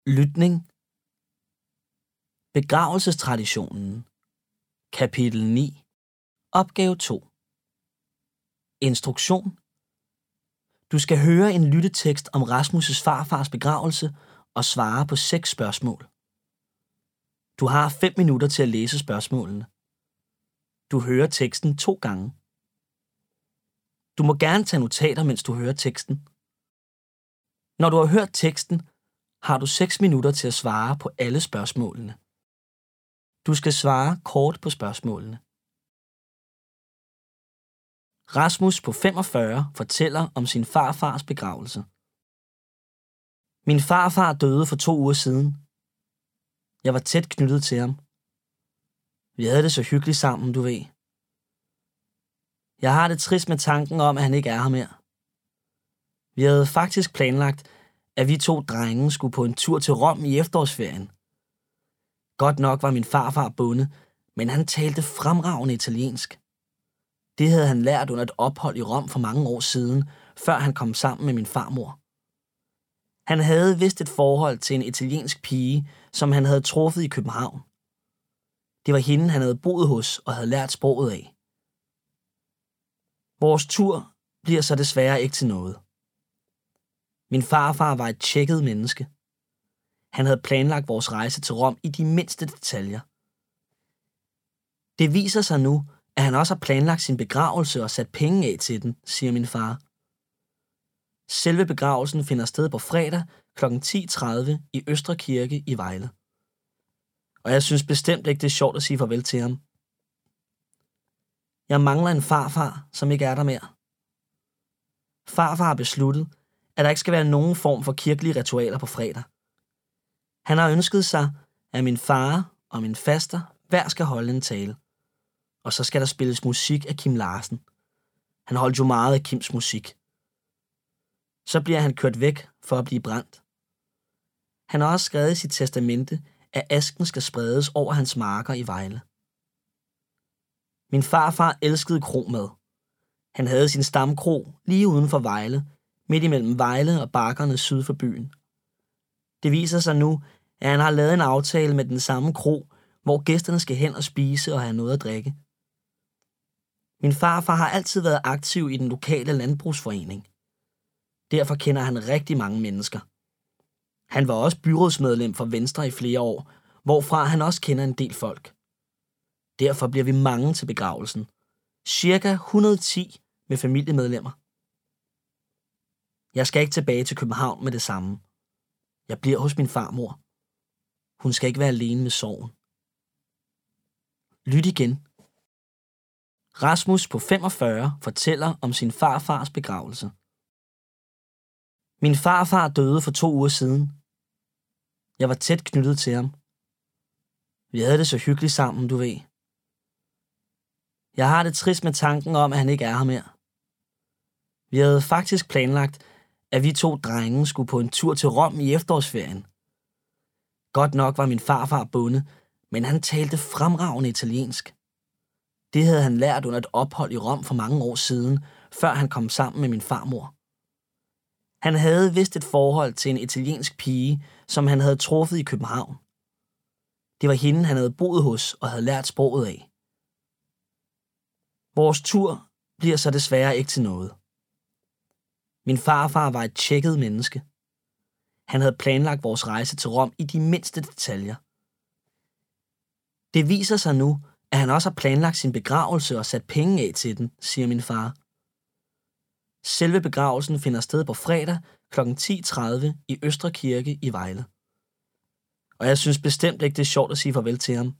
Lytning. Begravelsestraditionen. Kapitel 9. Opgave 2. Instruktion. Du skal høre en lyttetekst om Rasmus' farfars begravelse og svare på 6 spørgsmål. Du har 5 minutter til at læse spørgsmålene. Du hører teksten 2 gange. Du må gerne tage notater, mens du hører teksten. Når du har hørt teksten, har du 6 minutter til at svare på alle spørgsmålene. Du skal svare kort på spørgsmålene. Rasmus på 45 fortæller om sin farfars begravelse. Min farfar døde for 2 uger siden. Jeg var tæt knyttet til ham. Vi havde det så hyggeligt sammen, du ved. Jeg har det trist med tanken om, at han ikke er her mere. Vi havde faktisk planlagt, at vi 2 drenge skulle på en tur til Rom i efterårsferien. Godt nok var min farfar bonde, men han talte fremragende italiensk. Det havde han lært under et ophold i Rom for mange år siden, før han kom sammen med min farmor. Han havde vist et forhold til en italiensk pige, som han havde truffet i København. Det var hende, han havde boet hos og havde lært sproget af. Vores tur bliver så desværre ikke til noget. Min farfar var et tjekket menneske. Han havde planlagt vores rejse til Rom i de mindste detaljer. Det viser sig nu, at han også har planlagt sin begravelse og sat penge af til den, siger min far. Selve begravelsen finder sted på fredag kl. 10.30 i Østre Kirke i Vejle. Og jeg synes bestemt ikke, det er sjovt at sige farvel til ham. Jeg mangler en farfar, som ikke er der mere. Farfar har besluttet, at der ikke skal være nogen form for kirkelige ritualer på fredag. Han har ønsket sig, at min far og min faster hver skal holde en tale. Og så skal der spilles musik af Kim Larsen. Han holdt jo meget af Kims musik. Så bliver han kørt væk for at blive brændt. Han har også skrevet i sit testamente, at asken skal spredes over hans marker i Vejle. Min farfar elskede kromad. Han havde sin stamkro lige uden for Vejle, midt imellem Vejle og bakkerne syd for byen. Det viser sig nu, at han har lavet en aftale med den samme kro, hvor gæsterne skal hen og spise og have noget at drikke. Min farfar har altid været aktiv i den lokale landbrugsforening. Derfor kender han rigtig mange mennesker. Han var også byrådsmedlem for Venstre i flere år, hvorfra han også kender en del folk. Derfor bliver vi mange til begravelsen. Cirka 110 med familiemedlemmer. Jeg skal ikke tilbage til København med det samme. Jeg bliver hos min farmor. Hun skal ikke være alene med sorgen. Lyt igen. Rasmus på 45 fortæller om sin farfars begravelse. Min farfar døde for 2 uger siden. Jeg var tæt knyttet til ham. Vi havde det så hyggeligt sammen, du ved. Jeg har det trist med tanken om, at han ikke er her mere. Vi havde faktisk planlagt, at vi 2 drenge skulle på en tur til Rom i efterårsferien. Godt nok var min farfar bonde, men han talte fremragende italiensk. Det havde han lært under et ophold i Rom for mange år siden, før han kom sammen med min farmor. Han havde vist et forhold til en italiensk pige, som han havde truffet i København. Det var hende, han havde boet hos og havde lært sproget af. Vores tur bliver så desværre ikke til noget. Min farfar var et tjekket menneske. Han havde planlagt vores rejse til Rom i de mindste detaljer. Det viser sig nu, at han også har planlagt sin begravelse og sat penge af til den, siger min far. Selve begravelsen finder sted på fredag kl. 10.30 i Østre Kirke i Vejle. Og jeg synes bestemt ikke, det er sjovt at sige farvel til ham.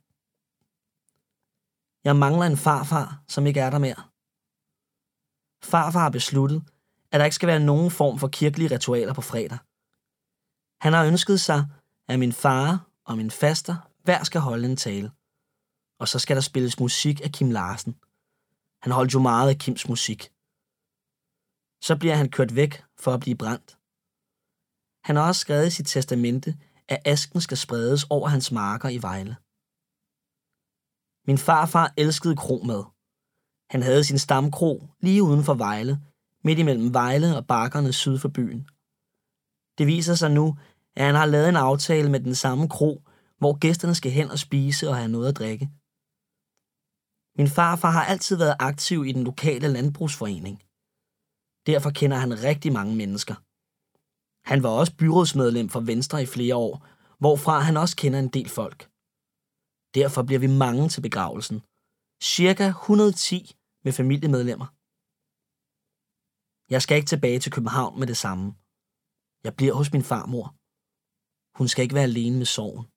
Jeg mangler en farfar, som ikke er der mere. Farfar har besluttet, at der ikke skal være nogen form for kirkelige ritualer på fredag. Han har ønsket sig, at min far og min faster hver skal holde en tale. Og så skal der spilles musik af Kim Larsen. Han holdt jo meget af Kims musik. Så bliver han kørt væk for at blive brændt. Han har også skrevet i sit testamente, at asken skal spredes over hans marker i Vejle. Min farfar elskede kromad. Han havde sin stamkro lige uden for Vejle, midt imellem Vejle og bakkerne syd for byen. Det viser sig nu, at han har lavet en aftale med den samme kro, hvor gæsterne skal hen og spise og have noget at drikke. Min farfar har altid været aktiv i den lokale landbrugsforening. Derfor kender han rigtig mange mennesker. Han var også byrådsmedlem for Venstre i flere år, hvorfra han også kender en del folk. Derfor bliver vi mange til begravelsen. Cirka 110 med familiemedlemmer. Jeg skal ikke tilbage til København med det samme. Jeg bliver hos min farmor. Hun skal ikke være alene med sorgen.